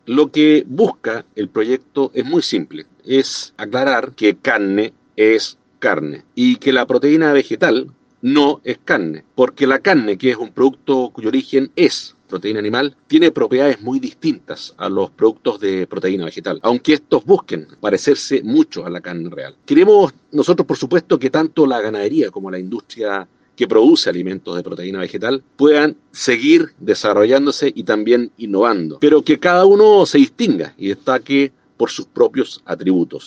Lo que busca el proyecto es muy simple, es aclarar que carne es carne y que la proteína vegetal no es carne, porque la carne, que es un producto cuyo origen es proteína animal, tiene propiedades muy distintas a los productos de proteína vegetal, aunque estos busquen parecerse mucho a la carne real. Queremos nosotros, por supuesto, que tanto la ganadería como la industria que produce alimentos de proteína vegetal puedan seguir desarrollándose y también innovando, pero que cada uno se distinga y destaque por sus propios atributos.